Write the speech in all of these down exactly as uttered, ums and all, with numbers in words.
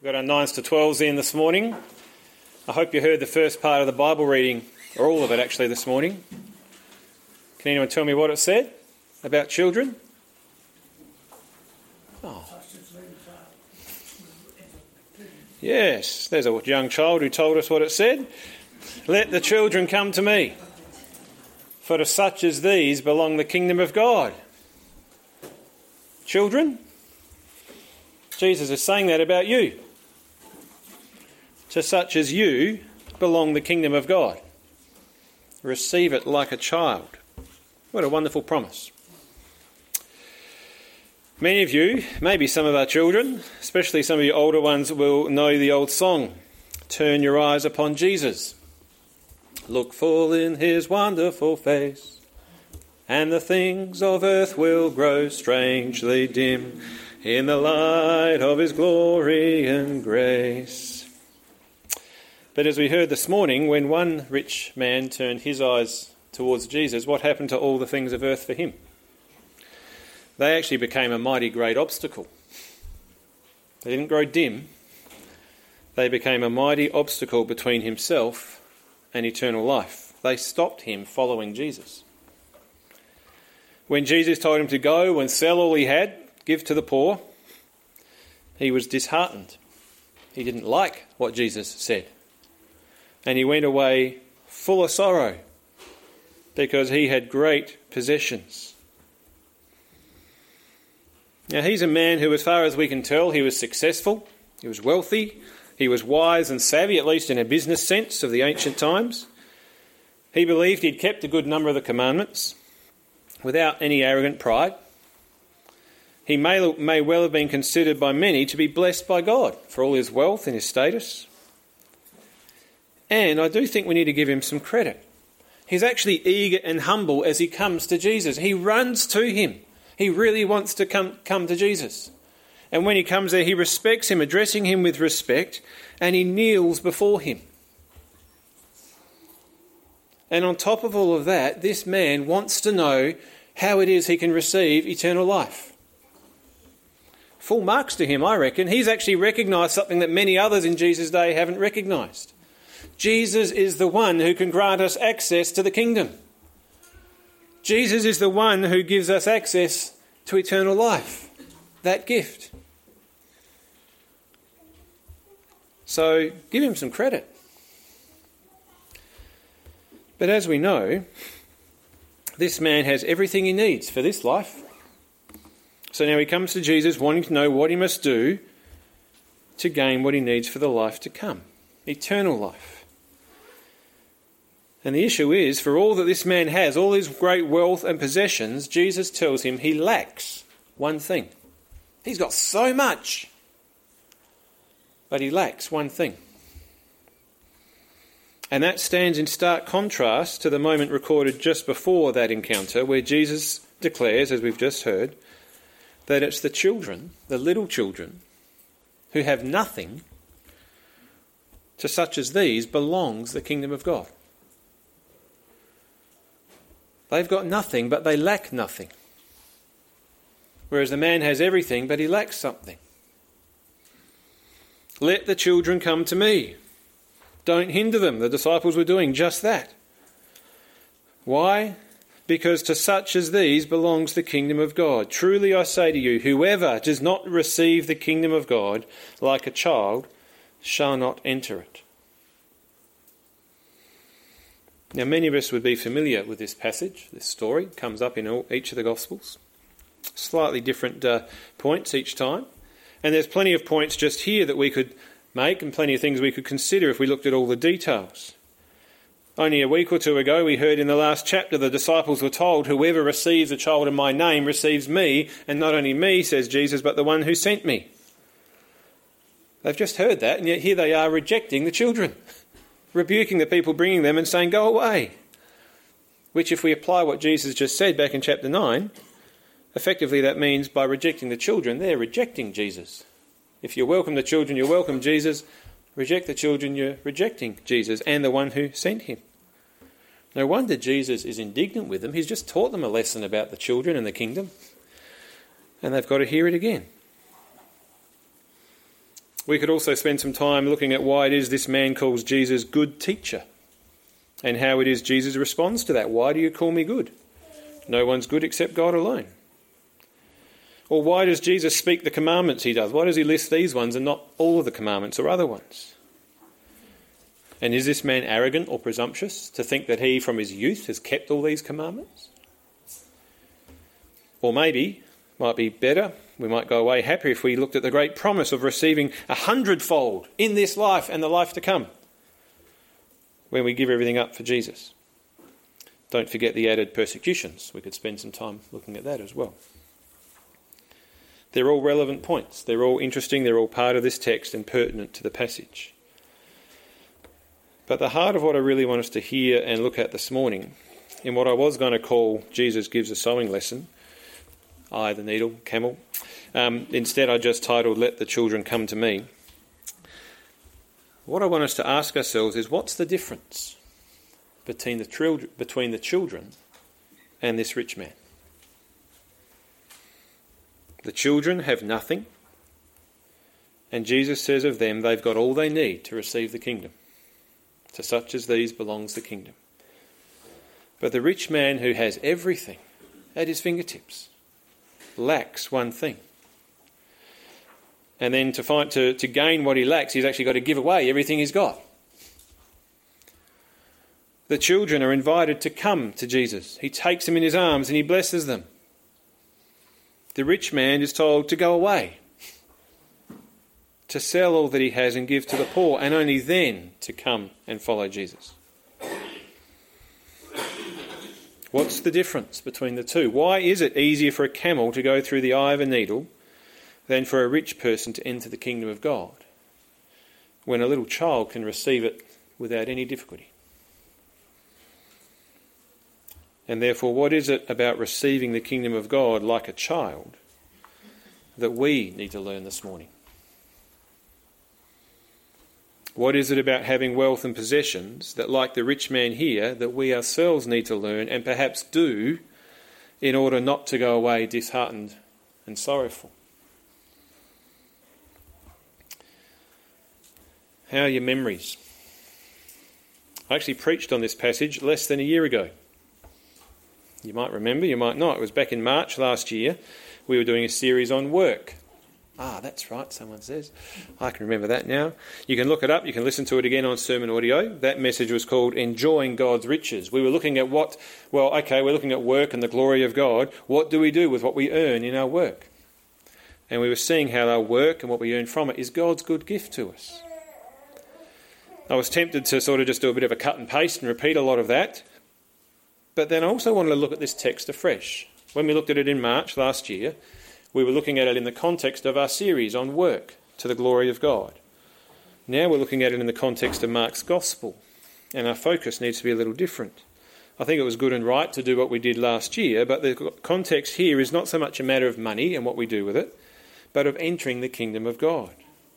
We've got our nines to twelves in this morning. I hope you heard the first part of the Bible reading, or all of it actually, this morning. Can anyone tell me what it said about children? Oh. Yes, there's a young child who told us what it said. Let the children come to me, for to such as these belong the kingdom of God. Children? Jesus is saying that about you. To such as you belong the kingdom of God. Receive it like a child. What a wonderful promise. Many of you, maybe some of our children, especially some of you older ones, will know the old song, Turn Your Eyes Upon Jesus. Look full in his wonderful face, and the things of earth will grow strangely dim in the light of his glory and grace. But as we heard this morning, when one rich man turned his eyes towards Jesus, what happened to all the things of earth for him? They actually became a mighty great obstacle. They didn't grow dim. They became a mighty obstacle between himself and eternal life. They stopped him following Jesus. When Jesus told him to go and sell all he had, give to the poor, he was disheartened. He didn't like what Jesus said. And he went away full of sorrow because he had great possessions. Now, he's a man who, as far as we can tell, he was successful, he was wealthy, he was wise and savvy, at least in a business sense of the ancient times. He believed he'd kept a good number of the commandments without any arrogant pride. He may, may well have been considered by many to be blessed by God for all his wealth and his status. And I do think we need to give him some credit. He's actually eager and humble as he comes to Jesus. He runs to him. He really wants to come, come to Jesus. And when he comes there, he respects him, addressing him with respect, and he kneels before him. And on top of all of that, this man wants to know how it is he can receive eternal life. Full marks to him, I reckon. He's actually recognised something that many others in Jesus' day haven't recognised. Jesus is the one who can grant us access to the kingdom. Jesus is the one who gives us access to eternal life, that gift. So give him some credit. But as we know, this man has everything he needs for this life. So now he comes to Jesus wanting to know what he must do to gain what he needs for the life to come, eternal life. And the issue is, for all that this man has, all his great wealth and possessions, Jesus tells him he lacks one thing. He's got so much, but he lacks one thing. And that stands in stark contrast to the moment recorded just before that encounter, where Jesus declares, as we've just heard, that it's the children, the little children, who have nothing, to such as these belongs the kingdom of God. They've got nothing, but they lack nothing. Whereas the man has everything, but he lacks something. Let the children come to me. Don't hinder them. The disciples were doing just that. Why? Because to such as these belongs the kingdom of God. Truly I say to you, whoever does not receive the kingdom of God like a child shall not enter it. Now, many of us would be familiar with this passage, this story. It comes up in all, each of the Gospels. Slightly different uh, points each time. And there's plenty of points just here that we could make and plenty of things we could consider if we looked at all the details. Only a week or two ago, we heard in the last chapter the disciples were told, whoever receives a child in my name receives me, and not only me, says Jesus, but the one who sent me. They've just heard that, and yet here they are rejecting the children, rebuking the people bringing them and saying, go away. Which, if we apply what Jesus just said back in chapter nine, effectively that means by rejecting the children, they're rejecting Jesus. If you welcome the children, you welcome Jesus. Reject the children, you're rejecting Jesus and the one who sent him. No wonder Jesus is indignant with them. He's just taught them a lesson about the children and the kingdom, and they've got to hear it again. We could also spend some time looking at why it is this man calls Jesus good teacher and how it is Jesus responds to that. Why do you call me good? No one's good except God alone. Or why does Jesus speak the commandments he does? Why does he list these ones and not all of the commandments or other ones? And is this man arrogant or presumptuous to think that he from his youth has kept all these commandments? Or maybe, might be better, we might go away happy if we looked at the great promise of receiving a hundredfold in this life and the life to come when we give everything up for Jesus. Don't forget the added persecutions. We could spend some time looking at that as well. They're all relevant points. They're all interesting. They're all part of this text and pertinent to the passage. But the heart of what I really want us to hear and look at this morning, in what I was going to call Jesus gives a sewing lesson, I, the needle, camel. Um, instead, I just titled, Let the Children Come to Me. What I want us to ask ourselves is, what's the difference between the, tril- between the children and this rich man? The children have nothing, and Jesus says of them, they've got all they need to receive the kingdom. To such as these belongs the kingdom. But the rich man who has everything at his fingertips lacks one thing. And then to find to, to gain what he lacks, he's actually got to give away everything he's got. The children are invited to come to Jesus. He takes them in his arms and he blesses them. The rich man is told to go away, to sell all that he has and give to the poor, and only then to come and follow Jesus. What's the difference between the two? Why is it easier for a camel to go through the eye of a needle than for a rich person to enter the kingdom of God, when a little child can receive it without any difficulty? And therefore, what is it about receiving the kingdom of God like a child that we need to learn this morning? What is it about having wealth and possessions that, like the rich man here, that we ourselves need to learn and perhaps do in order not to go away disheartened and sorrowful? How are your memories? I actually preached on this passage less than a year ago. You might remember, you might not. It was back in March last year. We were doing a series on work. Ah, that's right, someone says. I can remember that now. You can look it up. You can listen to it again on Sermon Audio. That message was called Enjoying God's Riches. We were looking at what, well, okay, we're looking at work and the glory of God. What do we do with what we earn in our work? And we were seeing how our work and what we earn from it is God's good gift to us. I was tempted to sort of just do a bit of a cut and paste and repeat a lot of that. But then I also wanted to look at this text afresh. When we looked at it in March last year, we were looking at it in the context of our series on work to the glory of God. Now we're looking at it in the context of Mark's gospel, and our focus needs to be a little different. I think it was good and right to do what we did last year, but the context here is not so much a matter of money and what we do with it, but of entering the kingdom of God.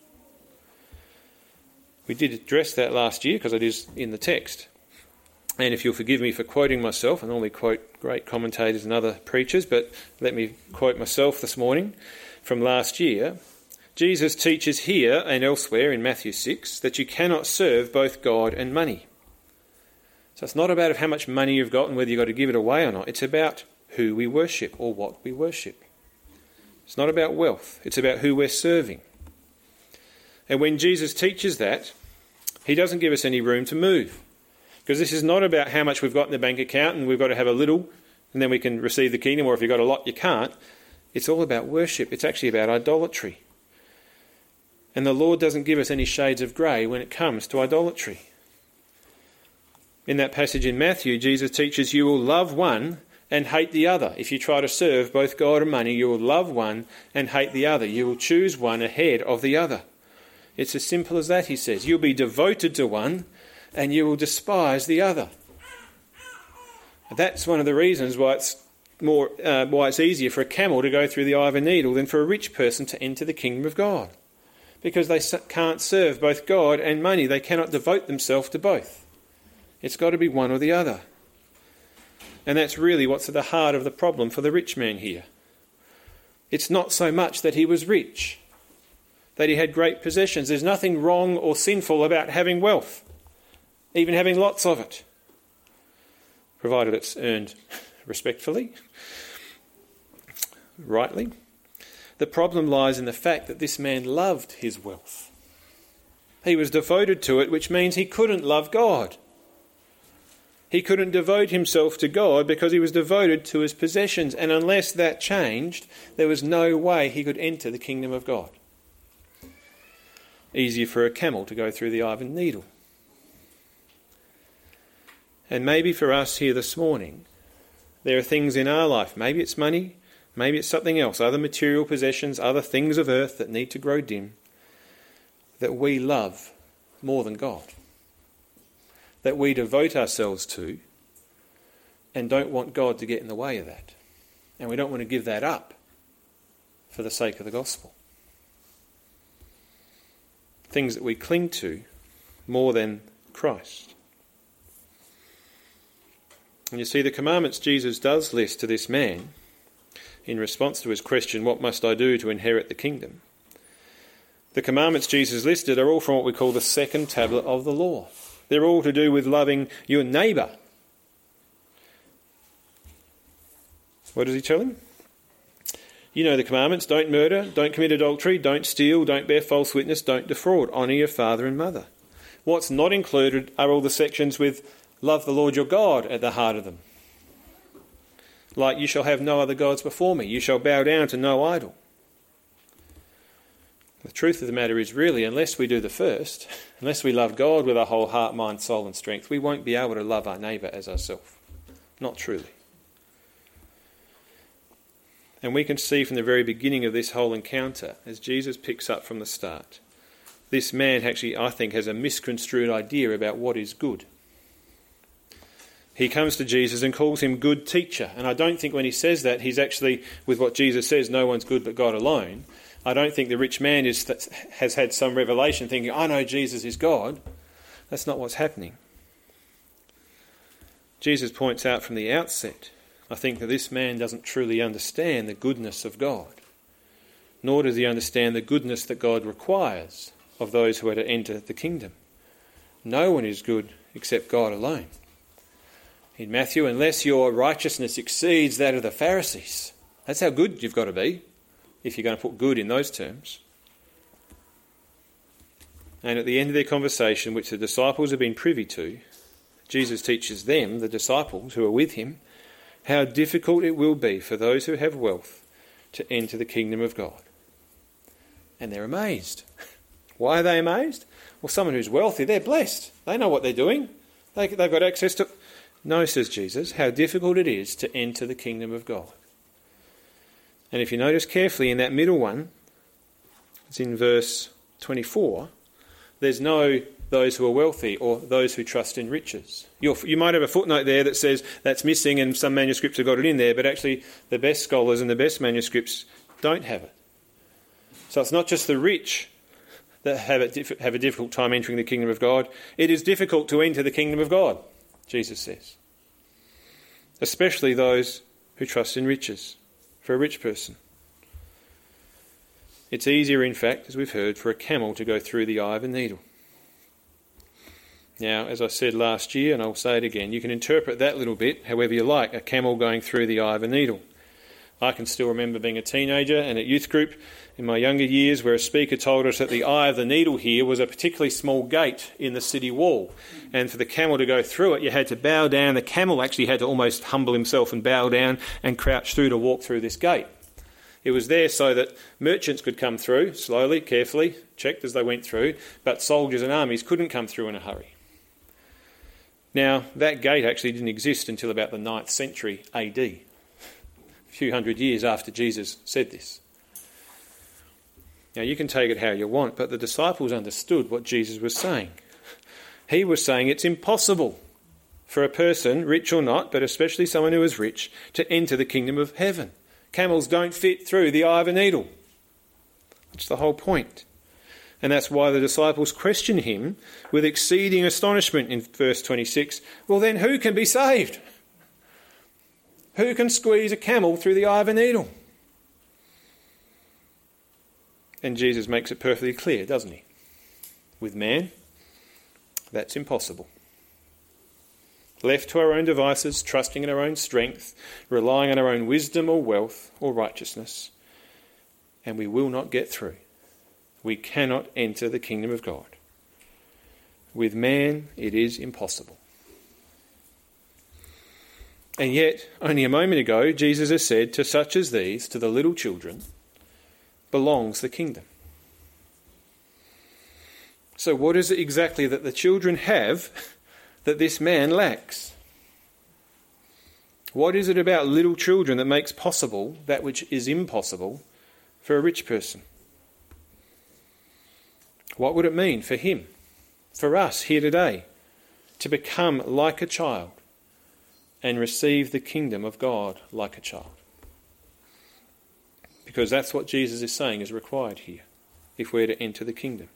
We did address that last year because it is in the text. And if you'll forgive me for quoting myself, I normally quote great commentators and other preachers, but let me quote myself this morning from last year. Jesus teaches here and elsewhere in Matthew six that you cannot serve both God and money. So it's not about how much money you've got and whether you've got to give it away or not. It's about who we worship or what we worship. It's not about wealth. It's about who we're serving. And when Jesus teaches that, he doesn't give us any room to move. Because this is not about how much we've got in the bank account and we've got to have a little and then we can receive the kingdom, or if you've got a lot, you can't. It's all about worship. It's actually about idolatry. And the Lord doesn't give us any shades of grey when it comes to idolatry. In that passage in Matthew, Jesus teaches you will love one and hate the other. If you try to serve both God and money, you will love one and hate the other. You will choose one ahead of the other. It's as simple as that, he says. You'll be devoted to one and you will despise the other. That's one of the reasons why it's more uh, why it's easier for a camel to go through the eye of a needle than for a rich person to enter the kingdom of God. Because they can't serve both God and money. They cannot devote themselves to both. It's got to be one or the other. And that's really what's at the heart of the problem for the rich man here. It's not so much that he was rich. that he had great possessions. There's nothing wrong or sinful about having wealth, even having lots of it, provided it's earned respectfully, rightly. The problem lies in the fact that this man loved his wealth. He was devoted to it, which means he couldn't love God. He couldn't devote himself to God because he was devoted to his possessions. And unless that changed, there was no way he could enter the kingdom of God. Easier for a camel to go through the eye of a needle. And maybe for us here this morning, there are things in our life, maybe it's money, maybe it's something else, other material possessions, other things of earth that need to grow dim, that we love more than God, that we devote ourselves to and don't want God to get in the way of that. And we don't want to give that up for the sake of the gospel. Things that we cling to more than Christ. And you see, the commandments Jesus does list to this man in response to his question, what must I do to inherit the kingdom? The commandments Jesus listed are all from what we call the second tablet of the law. They're all to do with loving your neighbour. What does he tell him? You know the commandments: don't murder, don't commit adultery, don't steal, don't bear false witness, don't defraud, honour your father and mother. What's not included are all the sections with love the Lord your God at the heart of them. Like, you shall have no other gods before me, you shall bow down to no idol. The truth of the matter is, really, unless we do the first, unless we love God with our whole heart, mind, soul and strength, we won't be able to love our neighbour as ourselves. Not truly. And we can see from the very beginning of this whole encounter, as Jesus picks up from the start, this man actually, I think, has a misconstrued idea about what is good. He comes to Jesus and calls him good teacher. And I don't think when he says that, he's actually, with what Jesus says, no one's good but God alone. I don't think the rich man is has had some revelation thinking, I know Jesus is God. That's not what's happening. Jesus points out from the outset, I think, that this man doesn't truly understand the goodness of God, nor does he understand the goodness that God requires of those who are to enter the kingdom. No one is good except God alone. In Matthew, unless your righteousness exceeds that of the Pharisees, that's how good you've got to be, if you're going to put good in those terms. And at the end of their conversation, which the disciples have been privy to, Jesus teaches them, the disciples who are with him, how difficult it will be for those who have wealth to enter the kingdom of God. And they're amazed. Why are they amazed? Well, someone who's wealthy, they're blessed. They know what they're doing. They, they've got access to... No, says Jesus, how difficult it is to enter the kingdom of God. And if you notice carefully in that middle one, it's in verse twenty-four, there's no those who are wealthy or those who trust in riches. You'll, you might have a footnote there that says that's missing, and some manuscripts have got it in there, but actually the best scholars and the best manuscripts don't have it. So it's not just the rich that have a, have a difficult time entering the kingdom of God. It is difficult to enter the kingdom of God, Jesus says. Especially those who trust in riches. For a rich person. It's easier, in fact, as we've heard, for a camel to go through the eye of a needle. Now, as I said last year, and I'll say it again, you can interpret that little bit however you like, a camel going through the eye of a needle. I can still remember being a teenager and at youth group in my younger years where a speaker told us that the eye of the needle here was a particularly small gate in the city wall. And for the camel to go through it, you had to bow down. The camel actually had to almost humble himself and bow down and crouch through to walk through this gate. It was there so that merchants could come through slowly, carefully, checked as they went through, but soldiers and armies couldn't come through in a hurry. Now, that gate actually didn't exist until about the ninth century A D, a few hundred years after Jesus said this. Now, you can take it how you want, but the disciples understood what Jesus was saying. He was saying it's impossible for a person, rich or not, but especially someone who is rich, to enter the kingdom of heaven. Camels don't fit through the eye of a needle. That's the whole point. And that's why the disciples question him with exceeding astonishment in verse twenty-six. Well, then who can be saved? Who can squeeze a camel through the eye of a needle? And Jesus makes it perfectly clear, doesn't he? With man, that's impossible. Left to our own devices, trusting in our own strength, relying on our own wisdom or wealth or righteousness, and we will not get through. We cannot enter the kingdom of God. With man, it is impossible. And yet, only a moment ago, Jesus has said, to such as these, to the little children, belongs the kingdom. So what is it exactly that the children have that this man lacks? What is it about little children that makes possible that which is impossible for a rich person? What would it mean for him, for us here today, to become like a child and receive the kingdom of God like a child? Because that's what Jesus is saying is required here, if we're to enter the kingdom.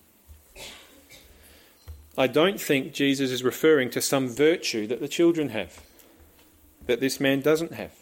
I don't think Jesus is referring to some virtue that the children have, that this man doesn't have.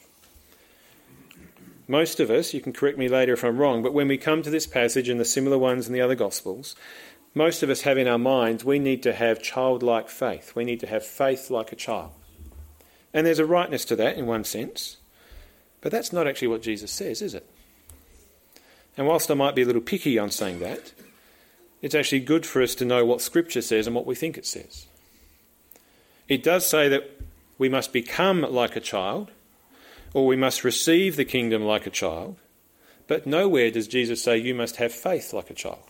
Most of us, you can correct me later if I'm wrong, but when we come to this passage and the similar ones in the other Gospels, most of us have in our minds we need to have childlike faith. We need to have faith like a child. And there's a rightness to that in one sense, but that's not actually what Jesus says, is it? And whilst I might be a little picky on saying that, it's actually good for us to know what Scripture says and what we think it says. It does say that we must become like a child, or we must receive the kingdom like a child, but nowhere does Jesus say you must have faith like a child.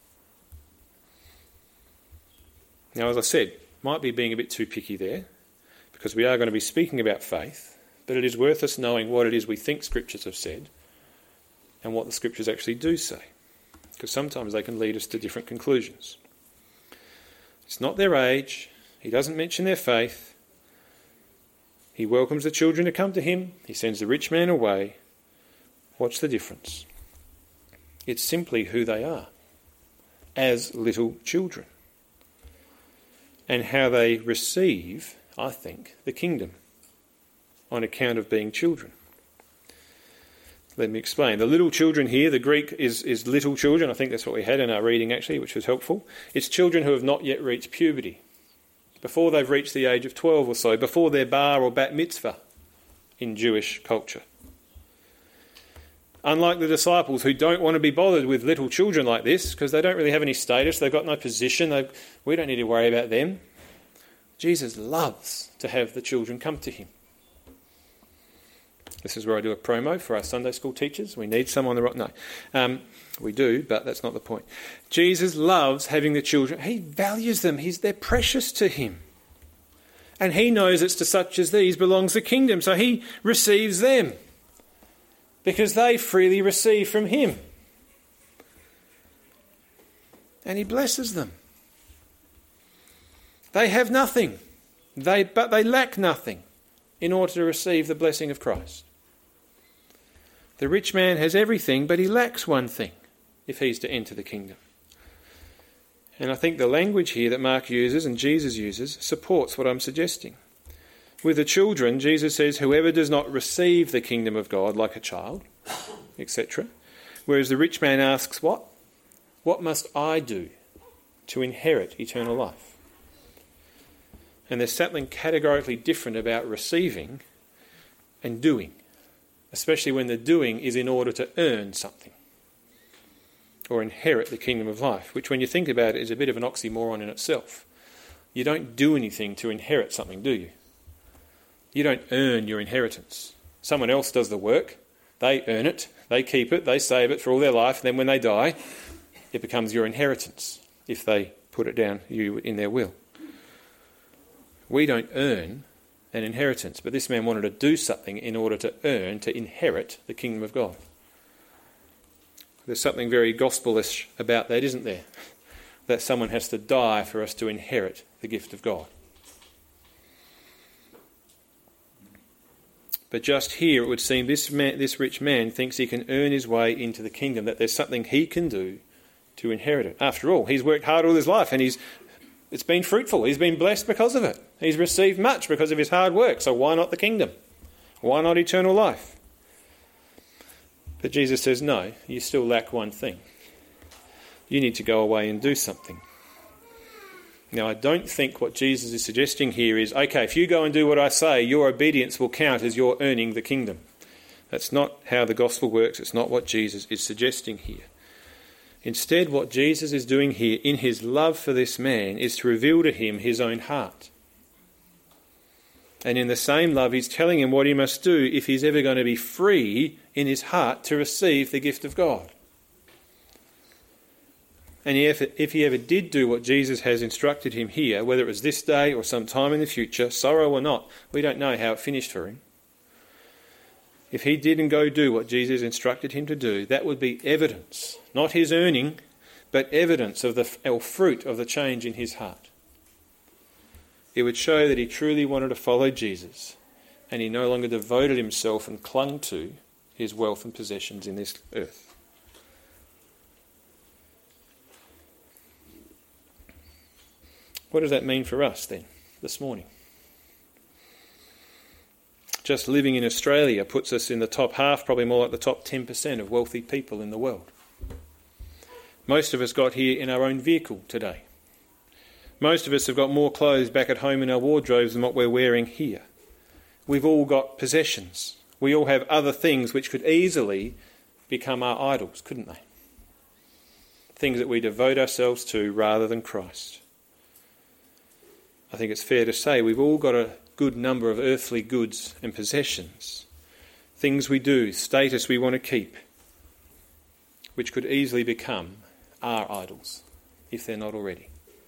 Now, as I said, might be being a bit too picky there, because we are going to be speaking about faith, but it is worth us knowing what it is we think Scriptures have said and what the Scriptures actually do say, because sometimes they can lead us to different conclusions. It's not their age. He doesn't mention their faith. He welcomes the children to come to him. He sends the rich man away. What's the difference? It's simply who they are as little children and how they receive, I think, the kingdom on account of being children. Let me explain. The little children here, the Greek is, is little children. I think that's what we had in our reading actually, which was helpful. It's children who have not yet reached puberty, before they've reached the age of twelve or so, before their bar or bat mitzvah in Jewish culture. Unlike the disciples who don't want to be bothered with little children like this because they don't really have any status, they've got no position, they, we don't need to worry about them. Jesus loves to have the children come to him. This is where I do a promo for our Sunday school teachers. We need some on the right. No, um, we do, but that's not the point. Jesus loves having the children. He values them. He's, they're precious to him. And he knows it's to such as these belongs the kingdom. So he receives them because they freely receive from him. And he blesses them. They have nothing, they, but they lack nothing in order to receive the blessing of Christ. The rich man has everything, but he lacks one thing if he's to enter the kingdom. And I think the language here that Mark uses and Jesus uses supports what I'm suggesting. With the children, Jesus says, whoever does not receive the kingdom of God like a child, et cetera. Whereas the rich man asks, what? What must I do to inherit eternal life? And there's something categorically different about receiving and doing, especially when the doing is in order to earn something or inherit the kingdom of life, which when you think about it is a bit of an oxymoron in itself. You don't do anything to inherit something, do you? You don't earn your inheritance. Someone else does the work, they earn it, they keep it, they save it for all their life, then when they die, it becomes your inheritance if they put it down you in their will. We don't earn an inheritance, but this man wanted to do something in order to earn, to inherit the kingdom of God. There's something very gospelish about that, isn't there? That someone has to die for us to inherit the gift of God. But just here it would seem this man, this rich man thinks he can earn his way into the kingdom, that there's something he can do to inherit it. After all, he's worked hard all his life and he's it's been fruitful. He's been blessed because of it. He's received much because of his hard work. So why not the kingdom? Why not eternal life? But Jesus says, no, you still lack one thing. You need to go away and do something. Now, I don't think what Jesus is suggesting here is, okay, if you go and do what I say, your obedience will count as you're earning the kingdom. That's not how the gospel works. It's not what Jesus is suggesting here. Instead, what Jesus is doing here in his love for this man is to reveal to him his own heart. And in the same love, he's telling him what he must do if he's ever going to be free in his heart to receive the gift of God. And if, if he ever did do what Jesus has instructed him here, whether it was this day or some time in the future, sorrow or not, we don't know how it finished for him. If he didn't go do what Jesus instructed him to do, that would be evidence, not his earning, but evidence of the or fruit of the change in his heart. It would show that he truly wanted to follow Jesus, and he no longer devoted himself and clung to his wealth and possessions in this earth. What does that mean for us then, this morning? Just living in Australia puts us in the top half, probably more like the top ten percent of wealthy people in the world. Most of us got here in our own vehicle today. Most of us have got more clothes back at home in our wardrobes than what we're wearing here. We've all got possessions. We all have other things which could easily become our idols, couldn't they? Things that we devote ourselves to rather than Christ. I think it's fair to say we've all got a good number of earthly goods and possessions, things we do, status we want to keep, which could easily become our idols if they're not already.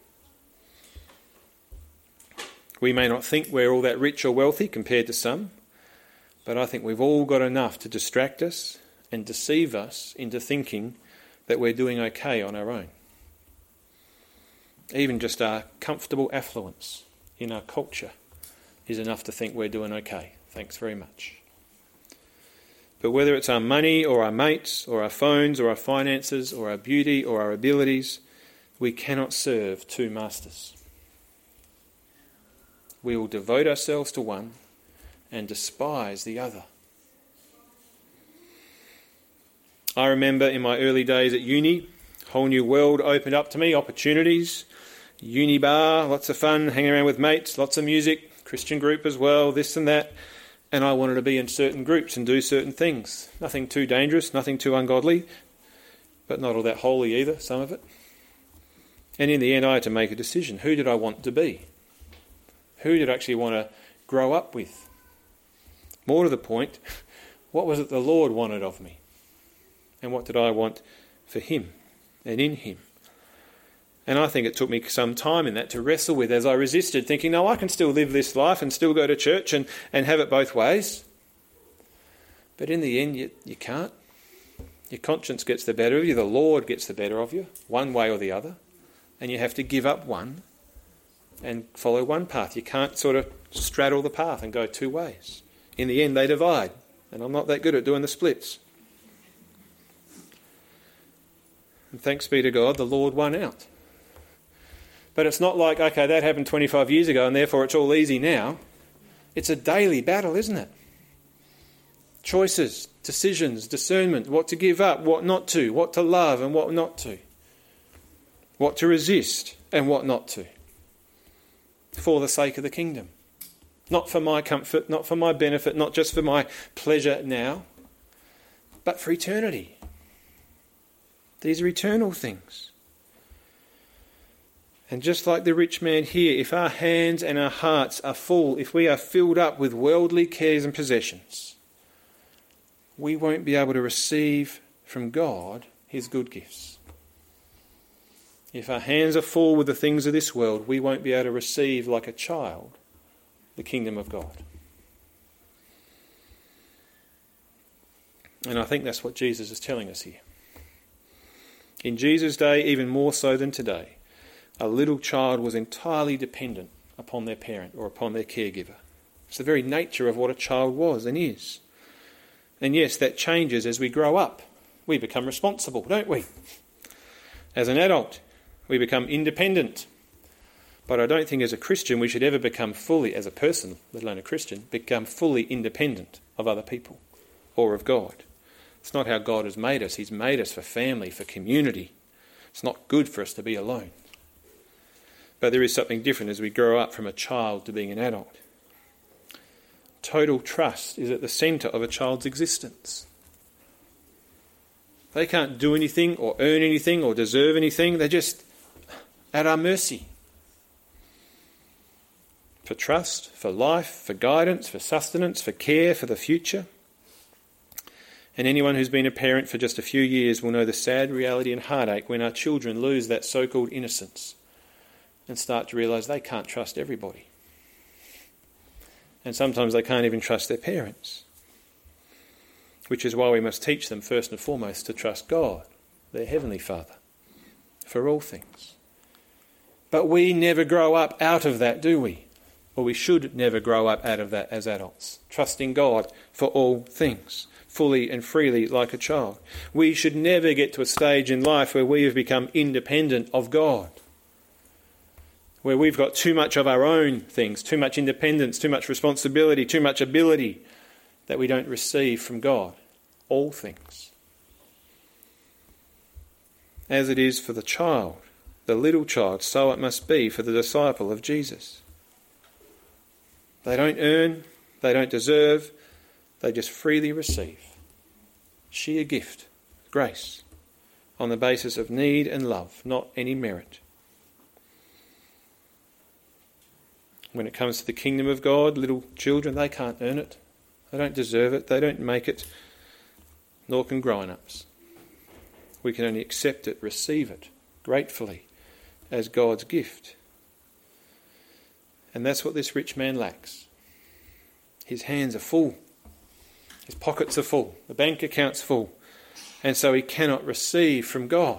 We may not think we're all that rich or wealthy compared to some, but I think we've all got enough to distract us and deceive us into thinking that we're doing okay on our own. Even just our comfortable affluence in our culture is enough to think we're doing okay. Thanks very much. But whether it's our money or our mates or our phones or our finances or our beauty or our abilities, we cannot serve two masters. We will devote ourselves to one and despise the other. I remember in my early days at uni, a whole new world opened up to me, opportunities, uni bar, lots of fun, hanging around with mates, lots of music, Christian group as well, this and that. And I wanted to be in certain groups and do certain things. Nothing too dangerous, nothing too ungodly, but not all that holy either, some of it. And in the end, I had to make a decision. Who did I want to be? Who did I actually want to grow up with? More to the point, what was it the Lord wanted of me? And what did I want for him and in him? And I think it took me some time in that to wrestle with as I resisted, thinking, no, I can still live this life and still go to church and, and have it both ways. But in the end, you, you can't. Your conscience gets the better of you. The Lord gets the better of you, one way or the other. And you have to give up one and follow one path. You can't sort of straddle the path and go two ways. In the end, they divide. And I'm not that good at doing the splits. And thanks be to God, the Lord won out. But it's not like, okay, that happened twenty-five years ago and therefore it's all easy now. It's a daily battle, isn't it? Choices, decisions, discernment, what to give up, what not to, what to love and what not to. What to resist and what not to. For the sake of the kingdom. Not for my comfort, not for my benefit, not just for my pleasure now, but for eternity. These are eternal things. And just like the rich man here, if our hands and our hearts are full, if we are filled up with worldly cares and possessions, we won't be able to receive from God his good gifts. If our hands are full with the things of this world, we won't be able to receive like a child the kingdom of God. And I think that's what Jesus is telling us here. In Jesus' day, even more so than today, a little child was entirely dependent upon their parent or upon their caregiver. It's the very nature of what a child was and is. And yes, that changes as we grow up. We become responsible, don't we? As an adult, we become independent. But I don't think as a Christian we should ever become fully, as a person, let alone a Christian, become fully independent of other people or of God. It's not how God has made us. He's made us for family, for community. It's not good for us to be alone. But there is something different as we grow up from a child to being an adult. Total trust is at the centre of a child's existence. They can't do anything or earn anything or deserve anything. They're just at our mercy. For trust, for life, for guidance, for sustenance, for care, for the future. And anyone who's been a parent for just a few years will know the sad reality and heartache when our children lose that so-called innocence and start to realise they can't trust everybody. And sometimes they can't even trust their parents. Which is why we must teach them first and foremost to trust God, their Heavenly Father, for all things. But we never grow up out of that, do we? Or we should never grow up out of that as adults, trusting God for all things, fully and freely like a child. We should never get to a stage in life where we have become independent of God, where we've got too much of our own things, too much independence, too much responsibility, too much ability that we don't receive from God, all things. As it is for the child, the little child, so it must be for the disciple of Jesus. They don't earn, they don't deserve, they just freely receive. Sheer gift, grace, on the basis of need and love, not any merit. When it comes to the kingdom of God, little children, they can't earn it. They don't deserve it. They don't make it. Nor can grown-ups. We can only accept it, receive it, gratefully, as God's gift. And that's what this rich man lacks. His hands are full. His pockets are full. The bank account's full. And so he cannot receive from God.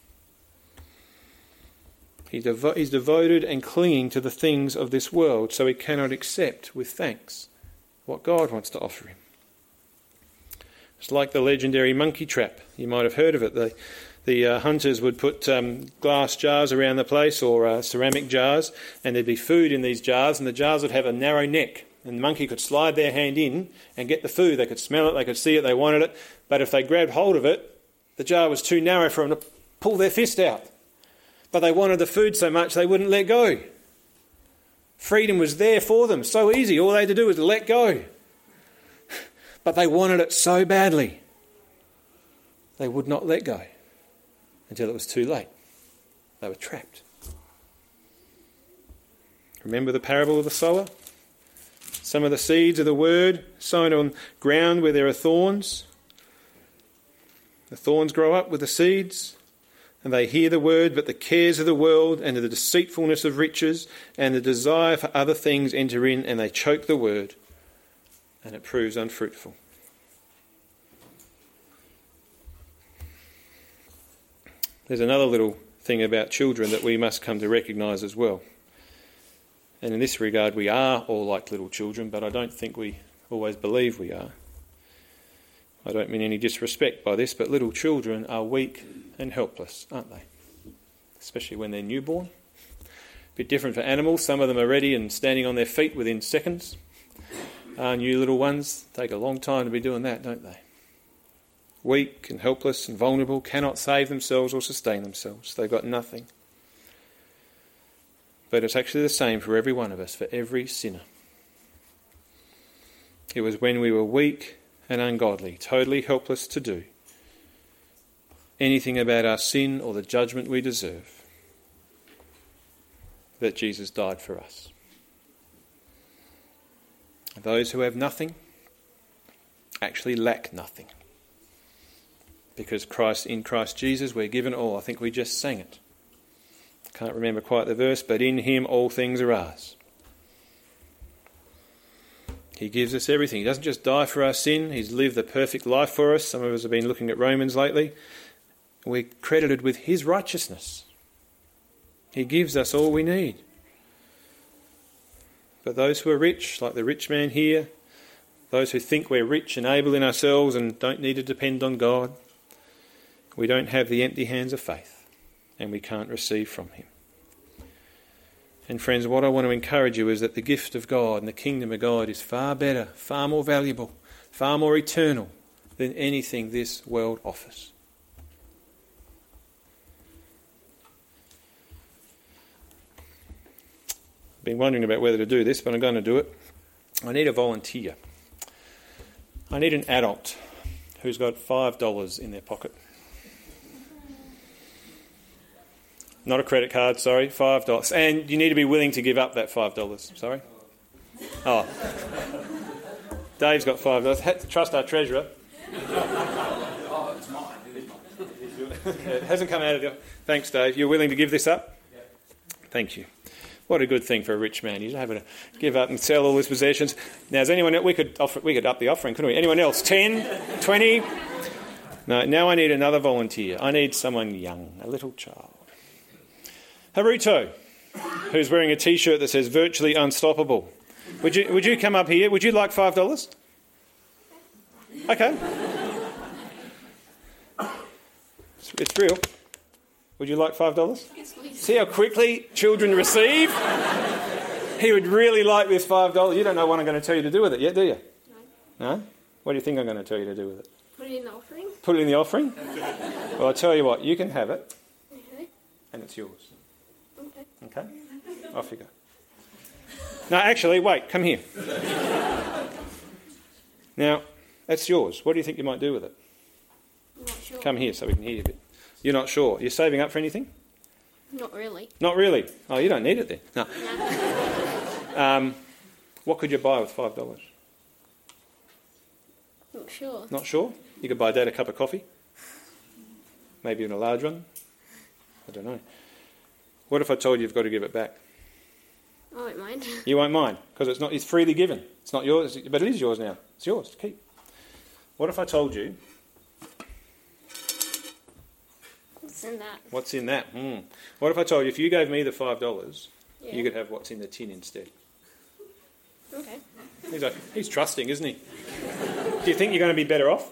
He devo- he's devoted and clinging to the things of this world, so he cannot accept with thanks what God wants to offer him. It's like the legendary monkey trap. You might have heard of it. The, the uh, hunters would put um, glass jars around the place, or uh, ceramic jars, and there'd be food in these jars, and the jars would have a narrow neck, and the monkey could slide their hand in and get the food. They could smell it, they could see it, they wanted it, but if they grabbed hold of it, the jar was too narrow for them to pull their fist out. But they wanted the food so much they wouldn't let go. Freedom was there for them, so easy. All they had to do was let go. But they wanted it so badly, they would not let go until it was too late. They were trapped. Remember the parable of the sower? Some of the seeds of the word sown on ground where there are thorns. The thorns grow up with the seeds, and they hear the word, but the cares of the world and the deceitfulness of riches and the desire for other things enter in, and they choke the word, and it proves unfruitful. There's another little thing about children that we must come to recognise as well. And in this regard, we are all like little children, but I don't think we always believe we are. I don't mean any disrespect by this, but little children are weak and helpless, aren't they? Especially when they're newborn. A bit different for animals. Some of them are ready and standing on their feet within seconds. Our new little ones take a long time to be doing that, don't they? Weak and helpless and vulnerable, cannot save themselves or sustain themselves. They've got nothing. But it's actually the same for every one of us, for every sinner. It was when we were weak and ungodly, totally helpless to do anything about our sin or the judgment we deserve, that Jesus died for us. Those who have nothing actually lack nothing. Because Christ, in Christ Jesus we're given all. I think we just sang it. Can't remember quite the verse, but in him all things are ours. He gives us everything. He doesn't just die for our sin. He's lived the perfect life for us. Some of us have been looking at Romans lately. We're credited with his righteousness. He gives us all we need. But those who are rich, like the rich man here, those who think we're rich and able in ourselves and don't need to depend on God, we don't have the empty hands of faith, and we can't receive from him. And friends, what I want to encourage you is that the gift of God and the kingdom of God is far better, far more valuable, far more eternal than anything this world offers. been wondering about whether to do this, but I'm going to do it. I need a volunteer. I need an adult who's got five dollars in their pocket. Not a credit card, sorry, five dollars. And you need to be willing to give up that five dollars. Sorry? Oh. Dave's got five dollars. Trust our treasurer. Oh, it's mine. It is mine. It hasn't come out of your... Thanks, Dave. You're willing to give this up? Yeah. Thank you. What a good thing for a rich man. He's able to give up and sell all his possessions. Now, is anyone else? We could offer, we could up the offering, couldn't we? Anyone else? ten? twenty? No, now I need another volunteer. I need someone young, a little child. Haruto, who's wearing a T-shirt that says virtually unstoppable. Would you would you come up here? Would you like five dollars? Okay. It's, it's real. Would you like five dollars? Yes, please. See how quickly children receive? He would really like this five dollars. You don't know what I'm going to tell you to do with it yet, do you? No. No? What do you think I'm going to tell you to do with it? Put it in the offering. Put it in the offering? Well, I'll tell you what. You can have it, Okay. and it's yours. Okay. Okay? Off you go. No, actually, wait. Come here. Now, that's yours. What do you think you might do with it? I'm not sure. Come here so we can hear you a bit. You're not sure. You're saving up for anything? Not really. Not really. Oh, you don't need it then. No. No. Um, what could you buy with five dollars? Not sure. Not sure? You could buy Dad a cup of coffee? Maybe even a large one? I don't know. What if I told you you've got to give it back? I won't mind. You won't mind, because it's not. It's freely given. It's not yours, but it is yours now. It's yours to keep. What if I told you... What's in that? What's in that? Mm. What if I told you if you gave me the five dollars, Yeah. you could have what's in the tin instead? Okay. He's like, he's trusting, isn't he? Do you think you're going to be better off?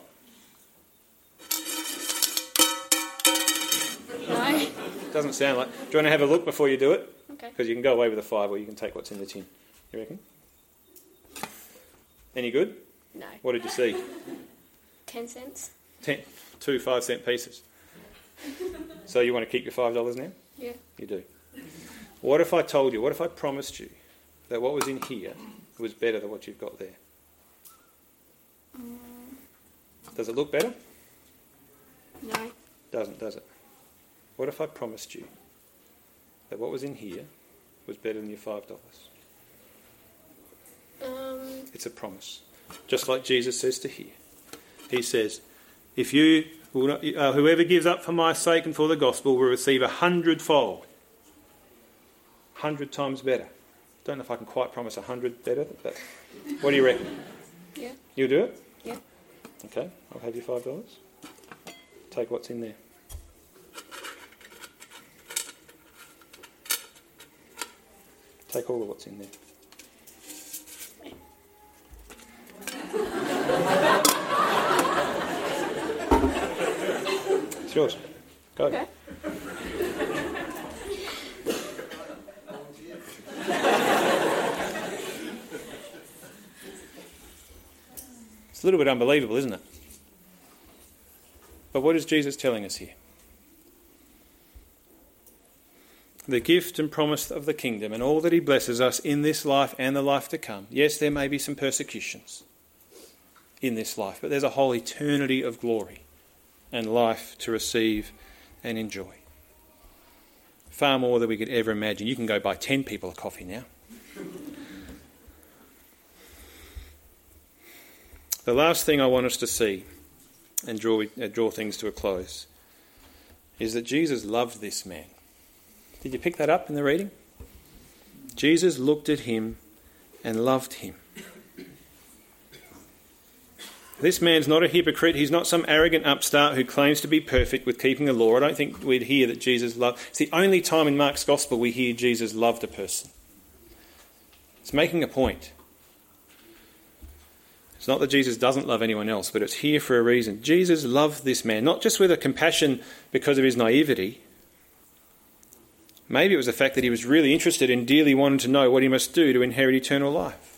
No. Doesn't sound like. Do you want to have a look before you do it? Okay. Because you can go away with a five, or you can take what's in the tin. You reckon? Any good? No. What did you see? Ten cents. Ten, two five cent pieces. So you want to keep your five dollars now? Yeah. You do. What if I told you? What if I promised you that what was in here was better than what you've got there? Does it look better? No. Doesn't, does it? What if I promised you that what was in here was better than your five dollars? Um. It's a promise. Just like Jesus says to here. He says, if you, will not, uh, whoever gives up for my sake and for the gospel will receive a hundredfold. Hundred times better. Don't know if I can quite promise a hundred better, but what do you reckon? Yeah. You'll do it? Yeah. Okay, I'll have your five dollars. Take what's in there. Take all of what's in there. It's yours. Go. Okay. It's a little bit unbelievable, isn't it? But what is Jesus telling us here? The gift and promise of the kingdom and all that he blesses us in this life and the life to come. Yes, there may be some persecutions in this life, but there's a whole eternity of glory and life to receive and enjoy. Far more than we could ever imagine. You can go buy ten people a coffee now. The last thing I want us to see and draw, uh, draw things to a close is that Jesus loved this man. Did you pick that up in the reading? Jesus looked at him and loved him. This man's not a hypocrite. He's not some arrogant upstart who claims to be perfect with keeping the law. I don't think we'd hear that Jesus loved. It's the only time in Mark's Gospel we hear Jesus loved a person. It's making a point. It's not that Jesus doesn't love anyone else, but it's here for a reason. Jesus loved this man, not just with a compassion because of his naivety. Maybe it was the fact that he was really interested and dearly wanted to know what he must do to inherit eternal life.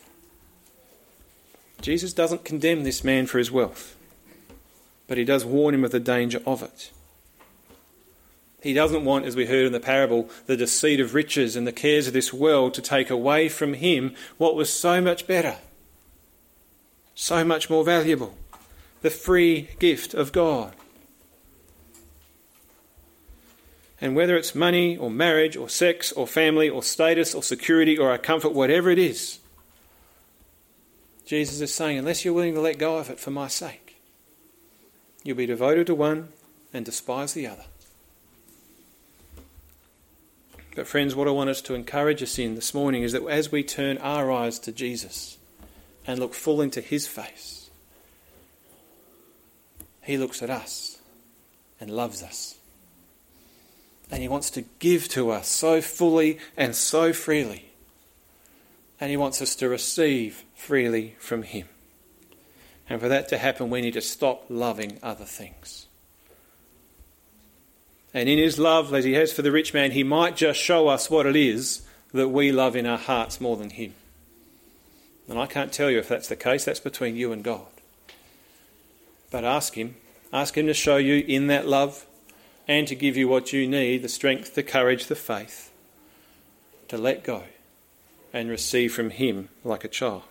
Jesus doesn't condemn this man for his wealth, but he does warn him of the danger of it. He doesn't want, as we heard in the parable, the deceit of riches and the cares of this world to take away from him what was so much better, so much more valuable, the free gift of God. And whether it's money or marriage or sex or family or status or security or our comfort, whatever it is, Jesus is saying, unless you're willing to let go of it for my sake, you'll be devoted to one and despise the other. But friends, what I want us to encourage us in this morning is that as we turn our eyes to Jesus and look full into his face, he looks at us and loves us. And he wants to give to us so fully and so freely. And he wants us to receive freely from him. And for that to happen, we need to stop loving other things. And in his love, as he has for the rich man, he might just show us what it is that we love in our hearts more than him. And I can't tell you if that's the case. That's between you and God. But ask him. Ask him to show you in that love and to give you what you need, the strength, the courage, the faith, to let go and receive from him like a child.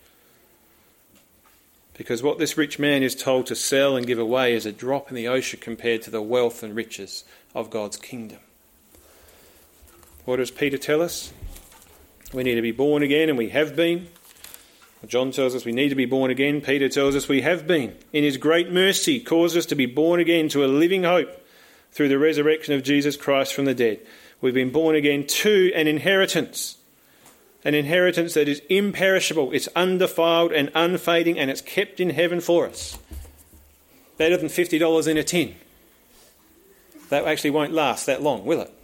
Because what this rich man is told to sell and give away is a drop in the ocean compared to the wealth and riches of God's kingdom. What does Peter tell us? We need to be born again, and we have been. John tells us we need to be born again. Peter tells us we have been. In his great mercy, caused us to be born again to a living hope through the resurrection of Jesus Christ from the dead. We've been born again to an inheritance. An inheritance that is imperishable, it's undefiled and unfading, and it's kept in heaven for us. Better than fifty dollars in a tin. That actually won't last that long, will it?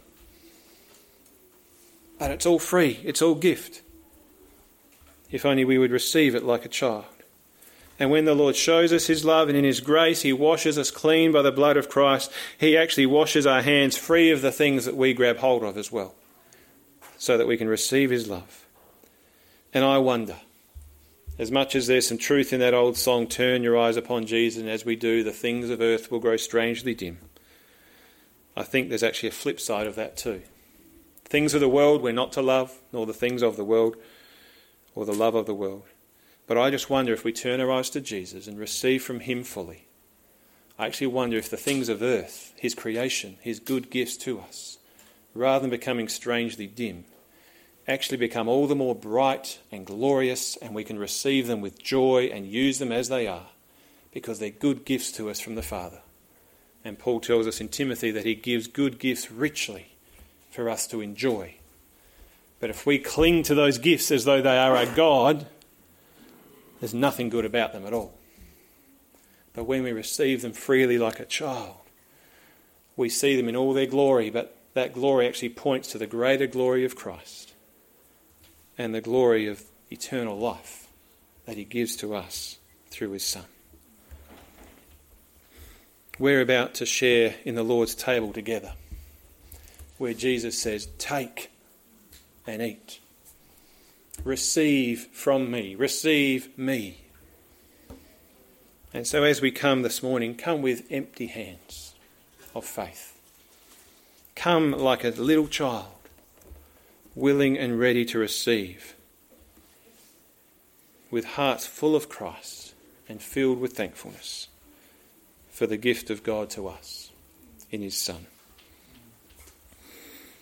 But it's all free, it's all gift. If only we would receive it like a child. And when the Lord shows us his love and in his grace he washes us clean by the blood of Christ, he actually washes our hands free of the things that we grab hold of as well, so that we can receive his love. And I wonder, as much as there's some truth in that old song, turn your eyes upon Jesus, and as we do, the things of earth will grow strangely dim. I think there's actually a flip side of that too. Things of the world we're not to love, nor the things of the world, or the love of the world. But I just wonder if we turn our eyes to Jesus and receive from him fully. I actually wonder if the things of earth, his creation, his good gifts to us, rather than becoming strangely dim, actually become all the more bright and glorious, and we can receive them with joy and use them as they are, because they're good gifts to us from the Father. And Paul tells us in Timothy that he gives good gifts richly for us to enjoy. But if we cling to those gifts as though they are our God, there's nothing good about them at all. But when we receive them freely like a child, we see them in all their glory, but that glory actually points to the greater glory of Christ and the glory of eternal life that he gives to us through his Son. We're about to share in the Lord's table together, where Jesus says, take and eat. Receive from me. Receive me. And so as we come this morning, come with empty hands of faith. Come like a little child, willing and ready to receive, with hearts full of Christ and filled with thankfulness for the gift of God to us in his Son.